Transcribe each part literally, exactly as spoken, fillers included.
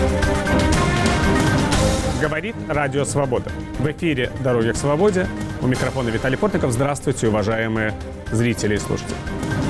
Говорит Радио Свобода. В эфире «Дороги к свободе». У микрофона Виталий Портников. Здравствуйте, уважаемые зрители и слушатели.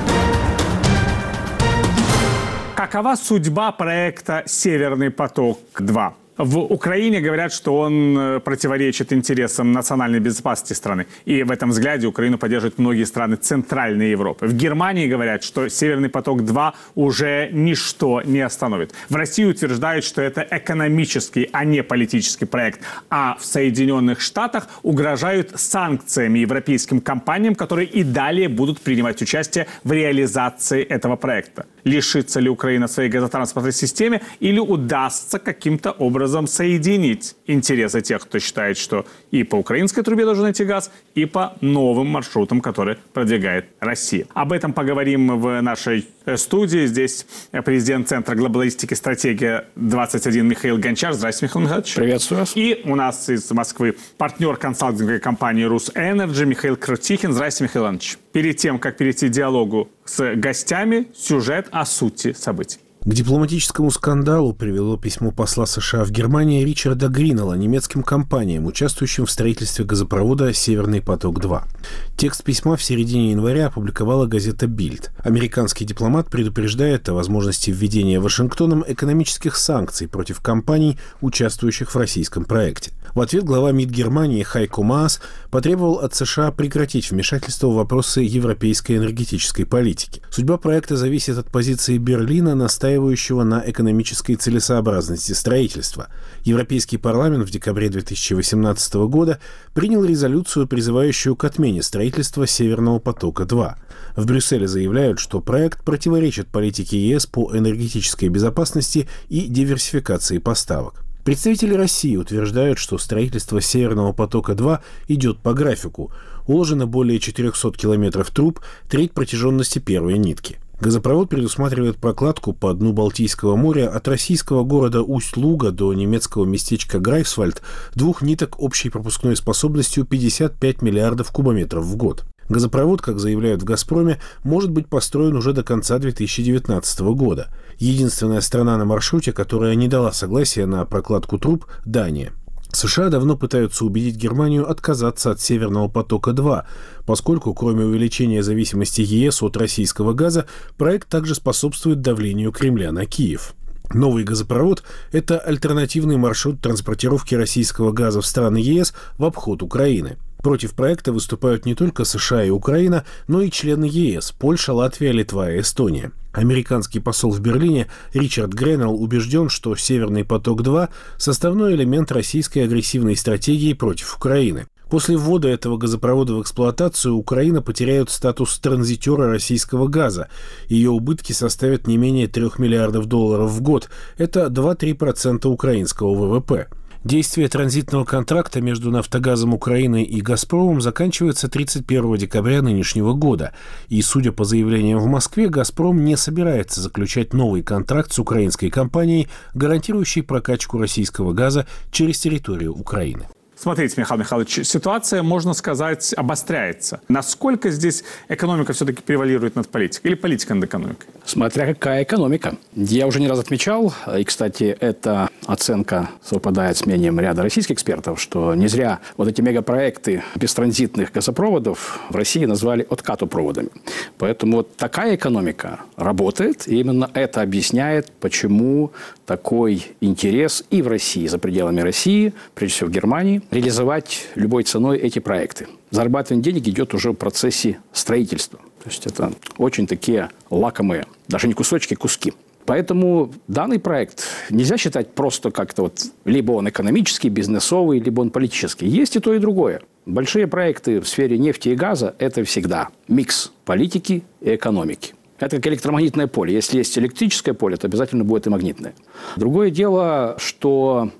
Какова судьба проекта «Северный поток-два»? В Украине говорят, что он противоречит интересам национальной безопасности страны. И в этом взгляде Украину поддерживают многие страны Центральной Европы. В Германии говорят, что «Северный поток-два» уже ничто не остановит. В России утверждают, что это экономический, а не политический проект. А в Соединенных Штатах угрожают санкциями европейским компаниям, которые и далее будут принимать участие в реализации этого проекта. Лишится ли Украина своей газотранспортной системы или удастся каким-то образом соединить интересы тех, кто считает, что и по украинской трубе должен идти газ, и по новым маршрутам, которые продвигает Россия. Об этом поговорим в нашей студии. Здесь президент Центра глобалистики «Стратегия двадцать один» Михаил Гончар. Здравствуйте, Михаил Михайлович. Приветствую вас. И у нас из Москвы партнер консалтинговой компании «Русэнерджи» Михаил Крутихин. Здравствуйте, Михаил Иванович. Перед тем, как перейти к диалогу с гостями, сюжет о сути событий. К дипломатическому скандалу привело письмо посла США в Германии Ричарда Гринелла немецким компаниям, участвующим в строительстве газопровода «Северный поток-два». Текст письма в середине января опубликовала газета «Бильд». Американский дипломат предупреждает о возможности введения Вашингтоном экономических санкций против компаний, участвующих в российском проекте. В ответ глава МИД Германии Хайко Маас потребовал от США прекратить вмешательство в вопросы европейской энергетической политики. Судьба проекта зависит от позиции Берлина, настаивающего на экономической целесообразности строительства. Европейский парламент в декабре две тысячи восемнадцатого года принял резолюцию, призывающую к отмене строительства «Северного потока-два». В Брюсселе заявляют, что проект противоречит политике ЕС по энергетической безопасности и диверсификации поставок. Представители России утверждают, что строительство «Северного потока-два» идет по графику. Уложено более четырехсот километров труб, треть протяженности первой нитки. Газопровод предусматривает прокладку по дну Балтийского моря от российского города Усть-Луга до немецкого местечка Грайфсвальд двух ниток общей пропускной способностью пятьдесят пять миллиардов кубометров в год. Газопровод, как заявляют в «Газпроме», может быть построен уже до конца две тысячи девятнадцатого года. Единственная страна на маршруте, которая не дала согласия на прокладку труб – Дания. США давно пытаются убедить Германию отказаться от «Северного потока-два», поскольку, кроме увеличения зависимости ЕС от российского газа, проект также способствует давлению Кремля на Киев. Новый газопровод – это альтернативный маршрут транспортировки российского газа в страны ЕС в обход Украины. Против проекта выступают не только США и Украина, но и члены ЕС – Польша, Латвия, Литва и Эстония. Американский посол в Берлине Ричард Гринелл убежден, что «Северный поток-два» – составной элемент российской агрессивной стратегии против Украины. После ввода этого газопровода в эксплуатацию Украина потеряет статус транзитера российского газа. Ее убытки составят не менее трех миллиардов долларов в год. Это два-три процента украинского ВВП. Действие транзитного контракта между «Нафтогазом Украины» и «Газпромом» заканчивается тридцать первого декабря нынешнего года. И, судя по заявлениям в Москве, «Газпром» не собирается заключать новый контракт с украинской компанией, гарантирующий прокачку российского газа через территорию Украины. Смотрите, Михаил Михайлович, ситуация, можно сказать, обостряется. Насколько здесь экономика все-таки превалирует над политикой? Или политика над экономикой? Смотря какая экономика. Я уже не раз отмечал, и, кстати, эта оценка совпадает с мнением ряда российских экспертов, что не зря вот эти мегапроекты бестранзитных газопроводов в России назвали откатопроводами. Поэтому вот такая экономика работает, и именно это объясняет, почему такой интерес и в России, за пределами России, прежде всего в Германии, реализовать любой ценой эти проекты. Зарабатывание денег идет уже в процессе строительства. То есть это очень такие лакомые, даже не кусочки, куски. Поэтому данный проект нельзя считать просто как-то вот либо он экономический, бизнесовый, либо он политический. Есть и то, и другое. Большие проекты в сфере нефти и газа – это всегда микс политики и экономики. Это как электромагнитное поле. Если есть электрическое поле, то обязательно будет и магнитное. Другое дело, что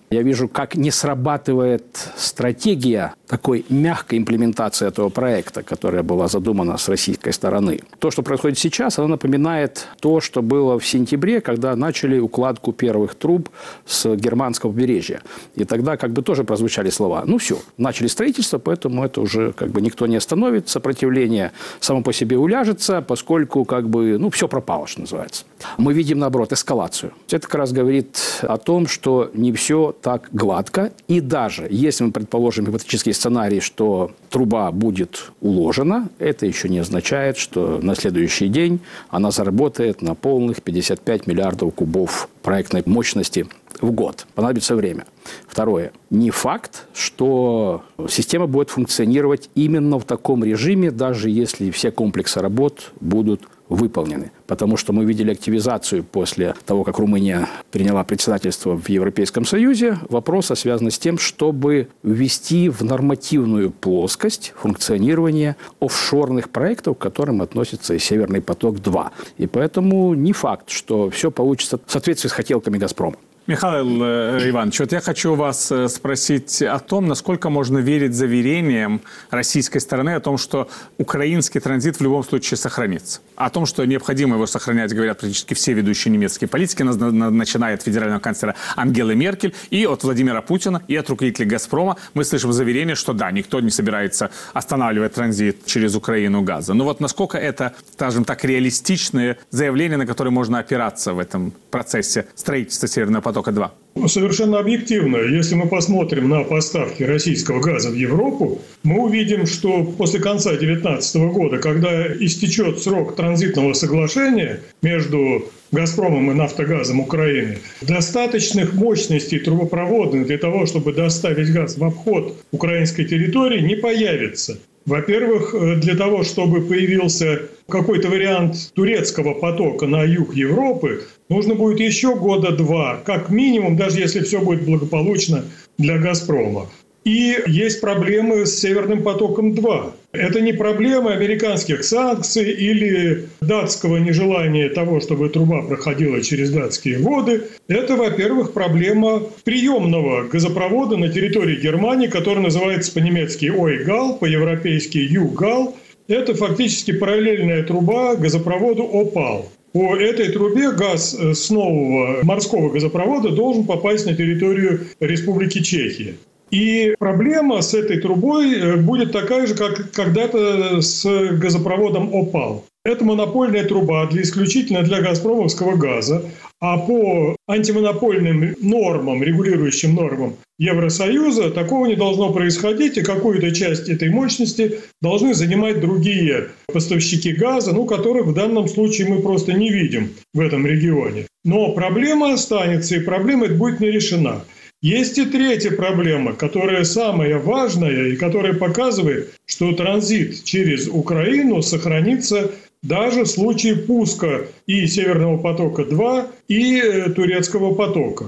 Я вижу, как не срабатывает стратегия такой мягкой имплементации этого проекта, которая была задумана с российской стороны. То, что происходит сейчас, оно напоминает то, что было в сентябре, когда начали укладку первых труб с германского побережья. И тогда как бы тоже прозвучали слова. Ну все, начали строительство, поэтому это уже как бы никто не остановит. Сопротивление само по себе уляжется, поскольку как бы, ну, все пропало, что называется. Мы видим, наоборот, эскалацию. Это как раз говорит о том, что не все так гладко. И даже если мы предположим гипотетический сценарий, что труба будет уложена, это еще не означает, что на следующий день она заработает на полных пятьдесят пять миллиардов кубов проектной мощности в год. Понадобится время. Второе. Не факт, что система будет функционировать именно в таком режиме, даже если все комплексы работ будут выполнены. Потому что мы видели активизацию после того, как Румыния приняла председательство в Европейском Союзе. Вопрос связан с тем, чтобы ввести в нормативную плоскость функционирование офшорных проектов, к которым относится и «Северный поток-два». И поэтому не факт, что все получится в соответствии с хотелками «Газпрома». Михаил Иванович, вот я хочу вас спросить о том, насколько можно верить заверениям российской стороны о том, что украинский транзит в любом случае сохранится. О том, что необходимо его сохранять, говорят практически все ведущие немецкие политики, начиная от федерального канцлера Ангелы Меркель и от Владимира Путина, и от руководителей «Газпрома». Мы слышим заверение, что да, никто не собирается останавливать транзит через Украину газа. Но вот насколько это, скажем так, реалистичные заявления, на которые можно опираться в этом процессе строительства «Северного потока-два»? Совершенно объективно, если мы посмотрим на поставки российского газа в Европу, мы увидим, что после конца две тысячи девятнадцатого года, когда истечет срок транзитного соглашения между «Газпромом» и «Нафтогазом» Украины, достаточных мощностей трубопроводных для того, чтобы доставить газ в обход украинской территории, не появится. Во-первых, для того, чтобы появился какой-то вариант турецкого потока на юг Европы, нужно будет еще года два, как минимум, даже если все будет благополучно для «Газпрома». И есть проблемы с «Северным потоком-два». Это не проблема американских санкций или датского нежелания того, чтобы труба проходила через датские воды. Это, во-первых, проблема приемного газопровода на территории Германии, который называется по-немецки «Ойгал», по-европейски «Югал». Это фактически параллельная труба газопроводу «Опал». По этой трубе газ с нового морского газопровода должен попасть на территорию Республики Чехия. И проблема с этой трубой будет такая же, как когда-то с газопроводом «Опал». Это монопольная труба для исключительно для газпромовского газа, а по антимонопольным нормам, регулирующим нормам Евросоюза, такого не должно происходить, и какую-то часть этой мощности должны занимать другие поставщики газа, ну, которых в данном случае мы просто не видим в этом регионе. Но проблема останется, и проблема эта будет не решена. Есть и третья проблема, которая самая важная и которая показывает, что транзит через Украину сохранится даже в случае пуска и «Северного потока-два», и «Турецкого потока».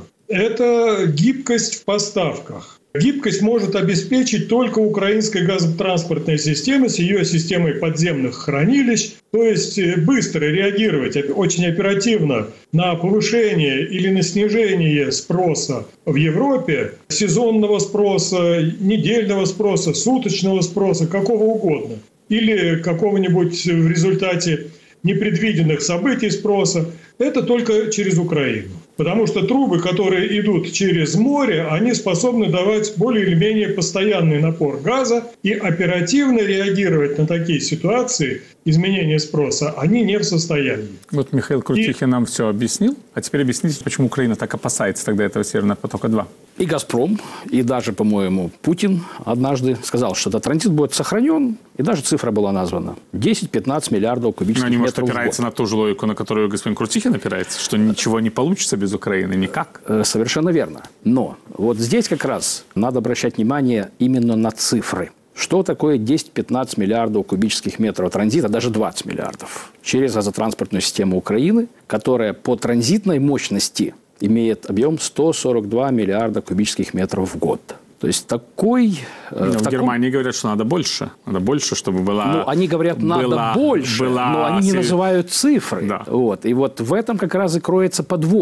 Это гибкость в поставках. Гибкость может обеспечить только украинская газотранспортная система с ее системой подземных хранилищ, то есть быстро реагировать очень оперативно на повышение или на снижение спроса в Европе, сезонного спроса, недельного спроса, суточного спроса, какого угодно, или какого-нибудь в результате непредвиденных событий спроса, это только через Украину. Потому что трубы, которые идут через море, они способны давать более или менее постоянный напор газа, и оперативно реагировать на такие ситуации, изменения спроса, они не в состоянии. Вот Михаил Крутихин и... нам все объяснил. А теперь объясните, почему Украина так опасается тогда этого «Северного потока-два». И «Газпром», и даже, по-моему, Путин однажды сказал, что этот транзит будет сохранен, и даже цифра была названа. десять-пятнадцать миллиардов кубических Они, метров может, в год. опирается на ту же логику, на которую господин Крутихин опирается, что ничего не получится без Украины, никак. Совершенно верно. Но вот здесь как раз надо обращать внимание именно на цифры. Что такое десять-пятнадцать миллиардов кубических метров транзита, даже двадцать миллиардов, через газотранспортную систему Украины, которая по транзитной мощности имеет объем сто сорок два миллиарда кубических метров в год. То есть такой... Но в, в таком... Германии говорят, что надо больше. Надо больше, чтобы была... Ну, они говорят, надо была, больше, была... но они не называют цифры. Да. Вот. И вот в этом как раз и кроется подвох.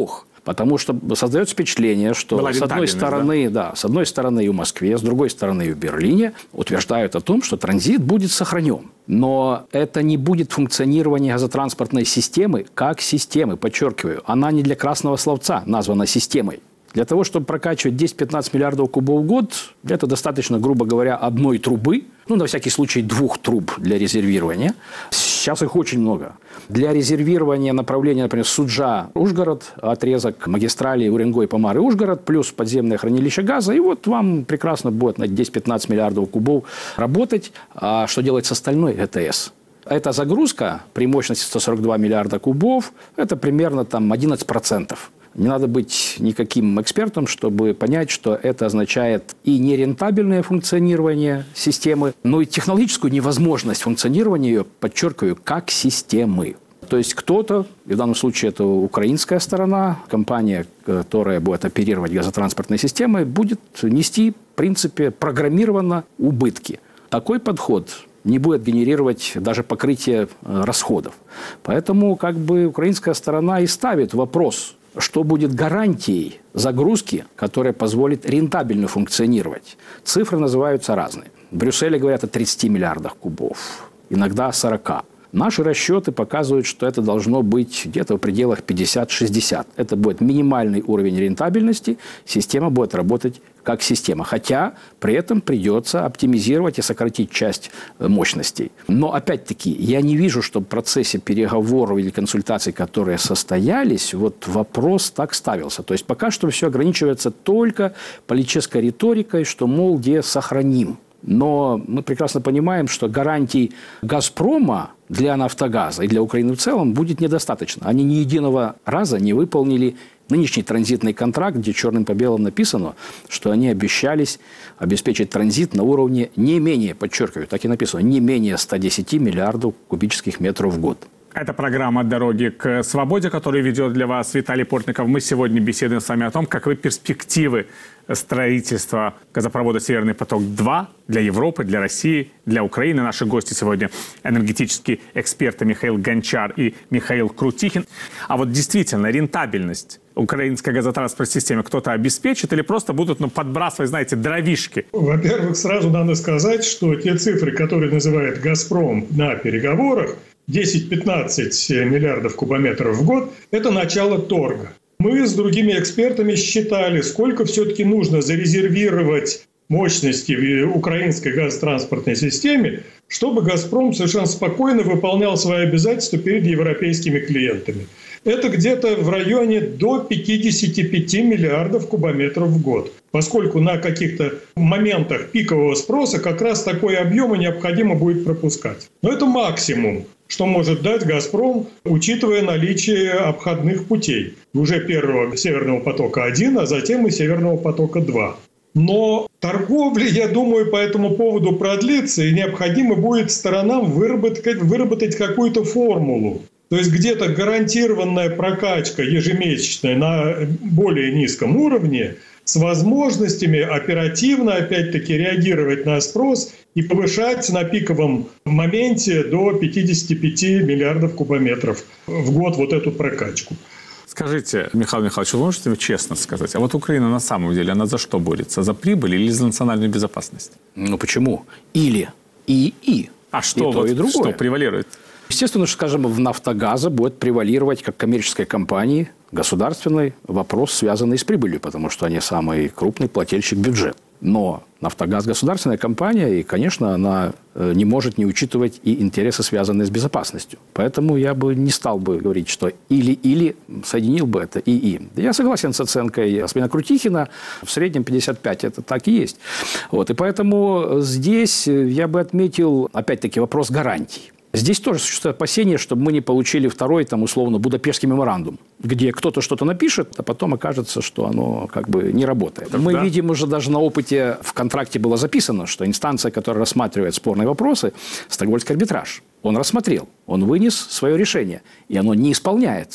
Потому что создается впечатление, что с одной стороны, да? Да, с одной стороны и в Москве, с другой стороны и в Берлине утверждают о том, что транзит будет сохранен. Но это не будет функционирование газотранспортной системы как системы, подчеркиваю. Она не для красного словца названа системой. Для того, чтобы прокачивать десять-пятнадцать миллиардов кубов в год, это достаточно, грубо говоря, одной трубы, ну, на всякий случай, двух труб для резервирования. Сейчас их очень много. Для резервирования направления, например, Суджа-Ужгород, отрезок магистрали Уренгой-Помары-Ужгород, плюс подземное хранилище газа, и вот вам прекрасно будет на десять-пятнадцать миллиардов кубов работать. А что делать с остальной ГТС? Эта загрузка при мощности сто сорок два миллиарда кубов, это примерно там одиннадцать процентов. Не надо быть никаким экспертом, чтобы понять, что это означает и нерентабельное функционирование системы, но и технологическую невозможность функционирования ее, подчеркиваю, как системы. То есть кто-то, и в данном случае это украинская сторона, компания, которая будет оперировать газотранспортной системой, будет нести, в принципе, программированно убытки. Такой подход не будет генерировать даже покрытие расходов. Поэтому как бы украинская сторона и ставит вопрос, что будет гарантией загрузки, которая позволит рентабельно функционировать. Цифры называются разные. В Брюсселе говорят о тридцати миллиардах кубов, иногда о сорока. Наши расчеты показывают, что это должно быть где-то в пределах пятьдесят-шестьдесят. Это будет минимальный уровень рентабельности, система будет работать как система. Хотя при этом придется оптимизировать и сократить часть мощностей. Но опять-таки я не вижу, что в процессе переговоров или консультаций, которые состоялись, вот вопрос так ставился. То есть пока что все ограничивается только политической риторикой, что, мол, где сохраним. Но мы прекрасно понимаем, что гарантий «Газпрома» для «Нафтогаза» и для Украины в целом будет недостаточно. Они ни единого раза не выполнили нынешний транзитный контракт, где черным по белому написано, что они обещались обеспечить транзит на уровне не менее, подчеркиваю, так и написано, не менее ста десяти миллиардов кубических метров в год. Это программа «Дороги к свободе», которую ведет для вас Виталий Портников. Мы сегодня беседуем с вами о том, каковы перспективы строительства газопровода «Северный поток-два» для Европы, для России, для Украины. Наши гости сегодня – энергетические эксперты Михаил Гончар и Михаил Крутихин. А вот действительно, рентабельность украинской газотранспортной системы кто-то обеспечит или просто будут ну, подбрасывать, знаете, дровишки? Во-первых, сразу надо сказать, что те цифры, которые называет «Газпром» на переговорах, десять-пятнадцать миллиардов кубометров в год – это начало торга. Мы с другими экспертами считали, сколько все-таки нужно зарезервировать мощности в украинской газотранспортной системе, чтобы «Газпром» совершенно спокойно выполнял свои обязательства перед европейскими клиентами. Это где-то в районе до пятидесяти пяти миллиардов кубометров в год. Поскольку на каких-то моментах пикового спроса как раз такой объем необходимо будет пропускать. Но это максимум, что может дать «Газпром», учитывая наличие обходных путей. Уже первого «Северного потока-один», а затем и «Северного потока-два». Но торговля, я думаю, по этому поводу продлится, и необходимо будет сторонам выработать, выработать какую-то формулу. То есть где-то гарантированная прокачка ежемесячная на более низком уровне с возможностями оперативно, опять-таки, реагировать на спрос и повышать на пиковом моменте до пятидесяти пяти миллиардов кубометров в год вот эту прокачку. Скажите, Михаил Михайлович, вы можете честно сказать, а вот Украина на самом деле, она за что борется? За прибыль или за национальную безопасность? Ну почему? Или. И-и. А что, и то, вот, и другое. Что превалирует? Естественно, что, скажем, в «Нафтогаза» будет превалировать как коммерческой компании, государственной, вопрос, связанный с прибылью, потому что они самый крупный плательщик бюджета. Но «Нафтогаз» – государственная компания, и, конечно, она не может не учитывать и интересы, связанные с безопасностью. Поэтому я бы не стал бы говорить, что или-или, соединил бы это и-и. Я согласен с оценкой господина Крутихина, в среднем пятьдесят пять, это так и есть. Вот, и поэтому здесь я бы отметил, опять-таки, вопрос гарантий. Здесь тоже существует опасение, чтобы мы не получили второй, там, условно, Будапештский меморандум, где кто-то что-то напишет, а потом окажется, что оно как бы не работает. Мы да. видим уже даже на опыте, в контракте было записано, что инстанция, которая рассматривает спорные вопросы, Стокгольмский арбитраж, он рассмотрел, он вынес свое решение, и оно не исполняется.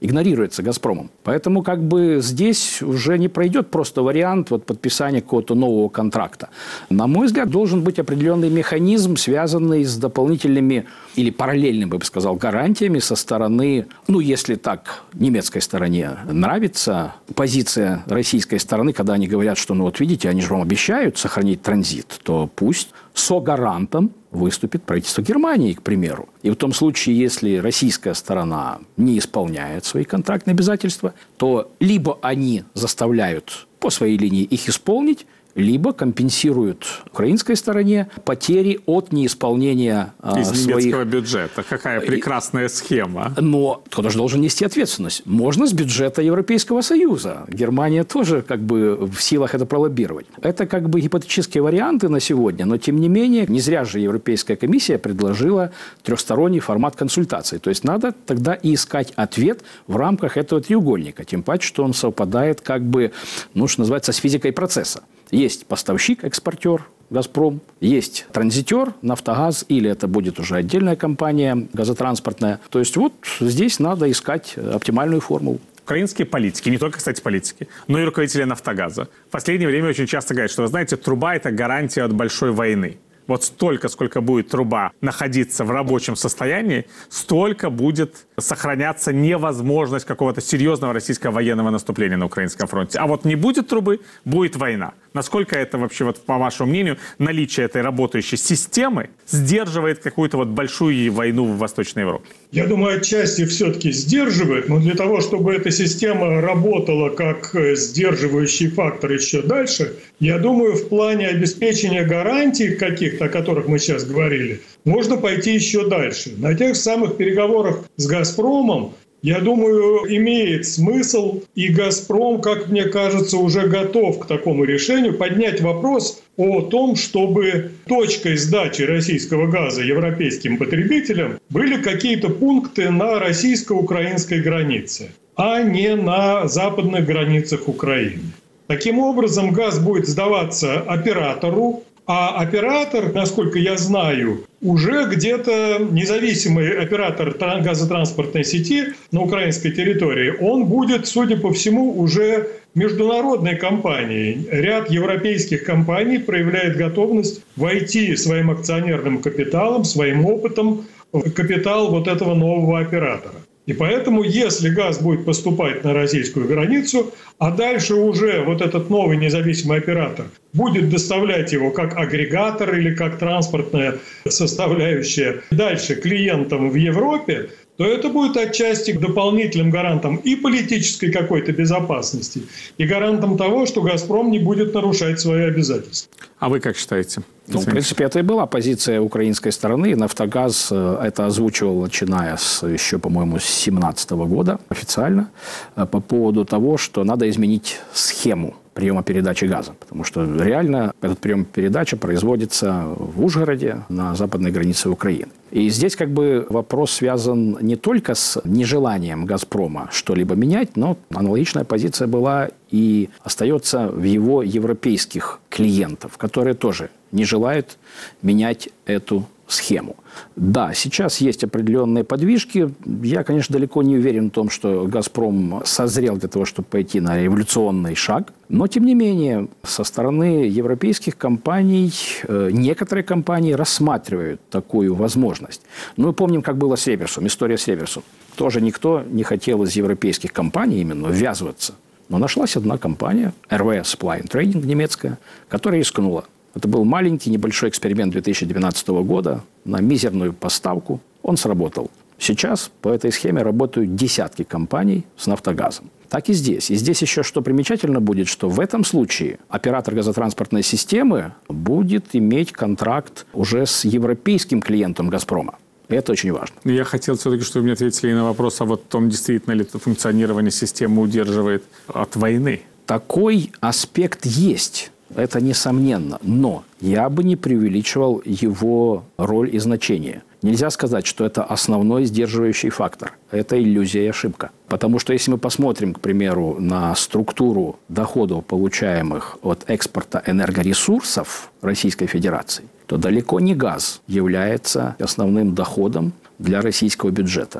игнорируется «Газпромом». Поэтому как бы здесь уже не пройдет просто вариант вот подписания какого-то нового контракта. На мой взгляд, должен быть определенный механизм, связанный с дополнительными или параллельными, я бы сказал, гарантиями со стороны, ну, если так немецкой стороне нравится позиция российской стороны, когда они говорят, что, ну, вот видите, они же вам обещают сохранить транзит, то пусть согарантом выступит правительство Германии, к примеру. И в том случае, если российская сторона не исполняет свои контрактные обязательства, то либо они заставляют по своей линии их исполнить, либо компенсируют украинской стороне потери от неисполнения из своих... немецкого бюджета. Какая прекрасная схема. Но кто же должен нести ответственность? Можно с бюджета Европейского Союза. Германия тоже как бы в силах это пролоббировать. Это как бы гипотетические варианты на сегодня, но тем не менее не зря же Европейская комиссия предложила трехсторонний формат консультаций. То есть надо тогда и искать ответ в рамках этого треугольника. Тем паче, что он совпадает как бы, ну, что называется, с физикой процесса. Есть поставщик, экспортер, «Газпром», есть транзитер, «Нафтогаз», или это будет уже отдельная компания газотранспортная. То есть вот здесь надо искать оптимальную формулу. Украинские политики, не только, кстати, политики, но и руководители «Нафтогаза» в последнее время очень часто говорят, что, вы знаете, труба – это гарантия от большой войны. Вот столько, сколько будет труба находиться в рабочем состоянии, столько будет сохраняться невозможность какого-то серьезного российского военного наступления на украинском фронте. А вот не будет трубы, будет война. Насколько это вообще, вот, по вашему мнению, наличие этой работающей системы сдерживает какую-то вот большую войну в Восточной Европе? Я думаю, отчасти все-таки сдерживает, но для того, чтобы эта система работала как сдерживающий фактор еще дальше, я думаю, в плане обеспечения гарантий каких-то, о которых мы сейчас говорили, можно пойти еще дальше. На тех самых переговорах с «Газпромом», я думаю, имеет смысл, и «Газпром», как мне кажется, уже готов к такому решению, поднять вопрос о том, чтобы точкой сдачи российского газа европейским потребителям были какие-то пункты на российско-украинской границе, а не на западных границах Украины. Таким образом, газ будет сдаваться оператору, а оператор, насколько я знаю, уже где-то независимый оператор газотранспортной сети на украинской территории, он будет, судя по всему, уже международной компанией. Ряд европейских компаний проявляет готовность войти своим акционерным капиталом, своим опытом в капитал вот этого нового оператора. И поэтому, если газ будет поступать на российскую границу, а дальше уже вот этот новый независимый оператор будет доставлять его как агрегатор или как транспортная составляющая дальше клиентам в Европе, то это будет отчасти дополнительным гарантом и политической какой-то безопасности, и гарантом того, что «Газпром» не будет нарушать свои обязательства. А вы как считаете? Ну, в принципе, это и была позиция украинской стороны. «Нафтогаз» это озвучивал, начиная с еще, по-моему, с две тысячи семнадцатого года официально, по поводу того, что надо изменить схему приема передачи газа. Потому что реально этот прием передачи производится в Ужгороде, на западной границе Украины. И здесь как бы вопрос связан не только с нежеланием «Газпрома» что-либо менять, но аналогичная позиция была и остается в его европейских клиентов, которые тоже не желают менять эту схему. Да, сейчас есть определенные подвижки. Я, конечно, далеко не уверен в том, что «Газпром» созрел для того, чтобы пойти на революционный шаг. Но, тем не менее, со стороны европейских компаний э, некоторые компании рассматривают такую возможность. Ну, мы помним, как было с реверсом, история с реверсом. Тоже никто не хотел из европейских компаний именно ввязываться. Но нашлась одна компания, эр вэ Supply and Trading немецкая, которая рискнула. Это был маленький, небольшой эксперимент две тысячи двенадцатого года на мизерную поставку. Он сработал. Сейчас по этой схеме работают десятки компаний с «Нафтогазом». Так и здесь. И здесь еще что примечательно будет, что в этом случае оператор газотранспортной системы будет иметь контракт уже с европейским клиентом «Газпрома». Это очень важно. Я хотел все-таки, чтобы вы мне ответили на вопрос, а вот в том, действительно ли функционирование системы удерживает от войны. Такой аспект есть. Это несомненно. Но я бы не преувеличивал его роль и значение. Нельзя сказать, что это основной сдерживающий фактор. Это иллюзия и ошибка. Потому что если мы посмотрим, к примеру, на структуру доходов, получаемых от экспорта энергоресурсов Российской Федерации, то далеко не газ является основным доходом для российского бюджета.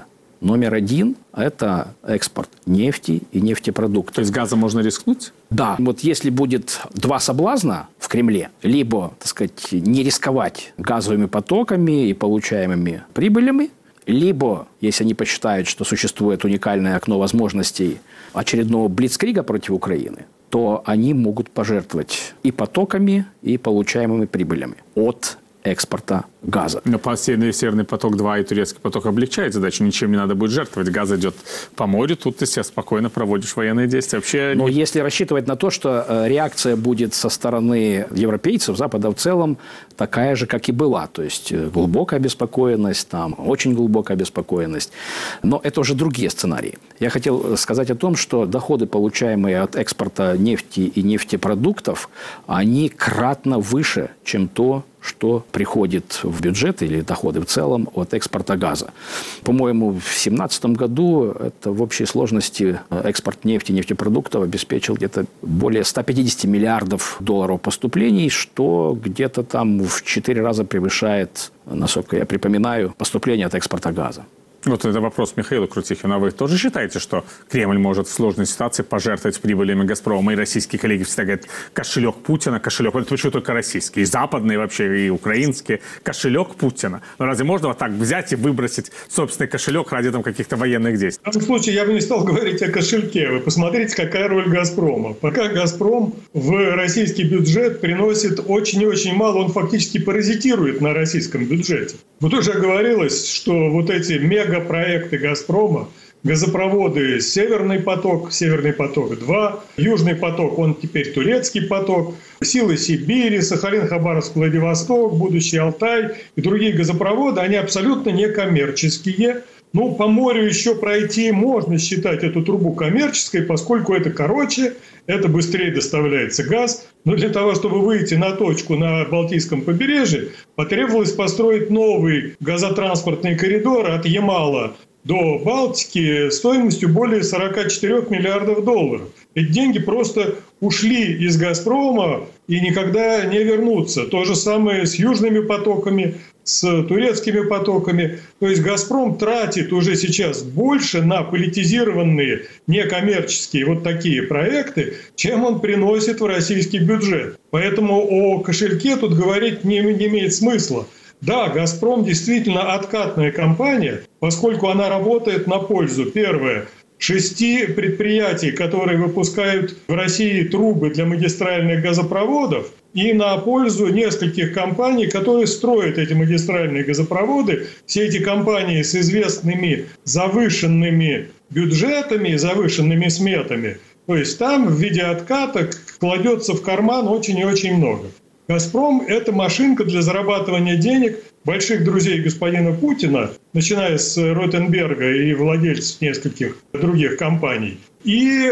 номер один – это экспорт нефти и нефтепродуктов. То есть газом можно рискнуть? Да. Вот если будет два соблазна в Кремле, либо, так сказать, не рисковать газовыми потоками и получаемыми прибылями, либо, если они посчитают, что существует уникальное окно возможностей очередного блицкрига против Украины, то они могут пожертвовать и потоками, и получаемыми прибылями от экспорта газа. Но по Северный поток-два и турецкий поток облегчает задачу, ничем не надо будет жертвовать. Газ идет по морю, тут ты себя спокойно проводишь военные действия. Вообще... Но если рассчитывать на то, что реакция будет со стороны европейцев, Запада в целом, такая же, как и была. То есть глубокая обеспокоенность, там, очень глубокая обеспокоенность. Но это уже другие сценарии. Я хотел сказать о том, что доходы, получаемые от экспорта нефти и нефтепродуктов, они кратно выше, чем то, что приходит в бюджет или доходы в целом от экспорта газа. По-моему, в две тысячи семнадцатом году это в общей сложности экспорт нефти и нефтепродуктов обеспечил где-то более ста пятидесяти миллиардов долларов поступлений, что где-то там в четыре раза превышает, насколько я припоминаю, поступления от экспорта газа. Вот это вопрос Михаилу Крутихину. А вы тоже считаете, что Кремль может в сложной ситуации пожертвовать прибылями «Газпрома»? Мои российские коллеги всегда говорят, кошелек Путина, кошелек... Это почему только российские? И западные вообще, и украинские. Кошелек Путина. Но разве можно вот так взять и выбросить собственный кошелек ради там каких-то военных действий? В этом случае я бы не стал говорить о кошельке. Вы посмотрите, какая роль «Газпрома». Пока «Газпром» в российский бюджет приносит очень и очень мало, он фактически паразитирует на российском бюджете. Вот уже говорилось, что вот эти мегапроекты «Газпрома», газопроводы «Северный поток», «Северный поток-два», «Южный поток», он теперь «Турецкий поток», «Силы Сибири», «Сахалин, Хабаровск, Владивосток», «Будущий Алтай» и другие газопроводы, они абсолютно некоммерческие. Ну, по морю еще пройти можно считать эту трубу коммерческой, поскольку это короче, это быстрее доставляется газ. Но для того, чтобы выйти на точку на Балтийском побережье, потребовалось построить новый газотранспортный коридор от Ямала до Балтики стоимостью более сорока четырёх миллиардов долларов. Эти деньги просто ушли из «Газпрома» и никогда не вернутся. То же самое с южными потоками, с турецкими потоками. То есть «Газпром» тратит уже сейчас больше на политизированные, некоммерческие вот такие проекты, чем он приносит в российский бюджет. Поэтому о кошельке тут говорить не, не имеет смысла. Да, «Газпром» действительно откатная компания, поскольку она работает на пользу, первое, шести предприятий, которые выпускают в России трубы для магистральных газопроводов, и на пользу нескольких компаний, которые строят эти магистральные газопроводы. Все эти компании с известными завышенными бюджетами, завышенными сметами. То есть там в виде отката кладется в карман очень и очень много. «Газпром» – это машинка для зарабатывания денег больших друзей господина Путина, начиная с Ротенберга и владельцев нескольких других компаний. И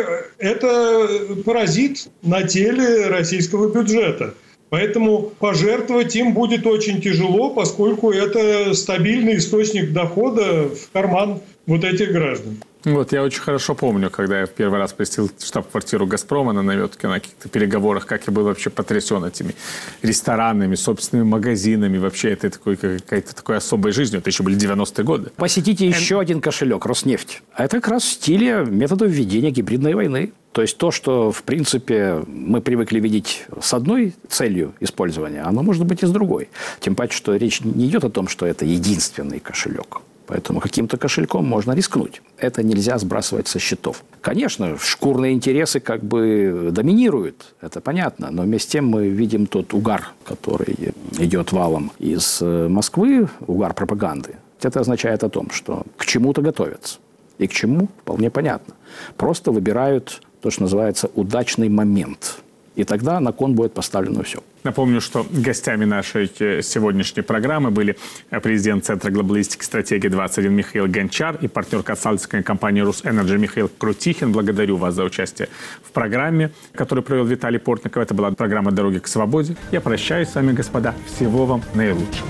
это паразит на теле российского бюджета. Поэтому пожертвовать им будет очень тяжело, поскольку это стабильный источник дохода в карман вот этих граждан. Вот, я очень хорошо помню, когда я в первый раз посетил штаб-квартиру «Газпрома» на Наметке, на каких-то переговорах, как я был вообще потрясен этими ресторанами, собственными магазинами, вообще это такой, какой-то такой особой жизнью. Это еще были девяностые годы. Посетите еще один кошелек – Роснефть. А это как раз в стиле методов ведения гибридной войны. То есть то, что, в принципе, мы привыкли видеть с одной целью использования, оно может быть и с другой. Тем паче, что речь не идет о том, что это единственный кошелек. Поэтому каким-то кошельком можно рискнуть. Это нельзя сбрасывать со счетов. Конечно, шкурные интересы как бы доминируют, это понятно. Но вместе с тем мы видим тот угар, который идет валом из Москвы, угар пропаганды. Это означает о том, что к чему-то готовятся. И к чему, вполне понятно. Просто выбирают то, что называется удачный момент. И тогда на кон будет поставлено все. Напомню, что гостями нашей сегодняшней программы были президент Центра глобалистики стратегии двадцать один Михаил Гончар и партнер консалтинговой компании «Русэнерджи» Михаил Крутихин. Благодарю вас за участие в программе, которую провел Виталий Портников. Это была программа «Дороги к свободе». Я прощаюсь с вами, господа. Всего вам наилучшего.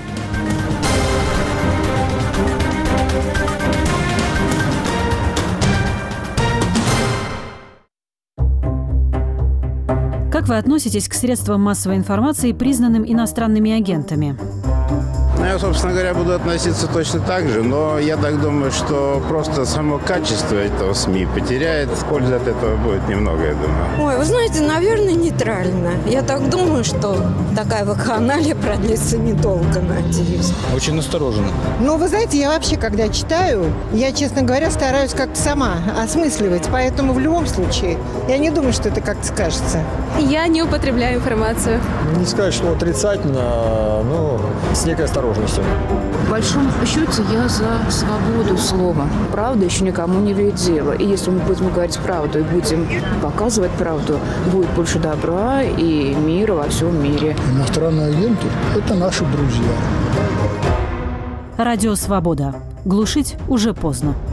Как вы относитесь к средствам массовой информации, признанным иностранными агентами? Ну, я, собственно говоря, буду относиться точно так же, но я так думаю, что просто само качество этого СМИ потеряет. Пользы от этого будет немного, я думаю. Ой, вы знаете, наверное, нейтрально. Я так думаю, что такая вакханалия продлится недолго, надеюсь. Очень настороженно. Ну, вы знаете, я вообще, когда читаю, я, честно говоря, стараюсь как-то сама осмысливать. Поэтому в любом случае, я не думаю, что это как-то скажется. Я не употребляю информацию. Не сказать, что отрицательно, но с некой осторожностью. В большом счете я за свободу слова. Правда еще никому не вредила. И если мы будем говорить правду и будем показывать правду, будет больше добра и мира во всем мире. Иностранные агенты – это наши друзья. Радио «Свобода». Глушить уже поздно.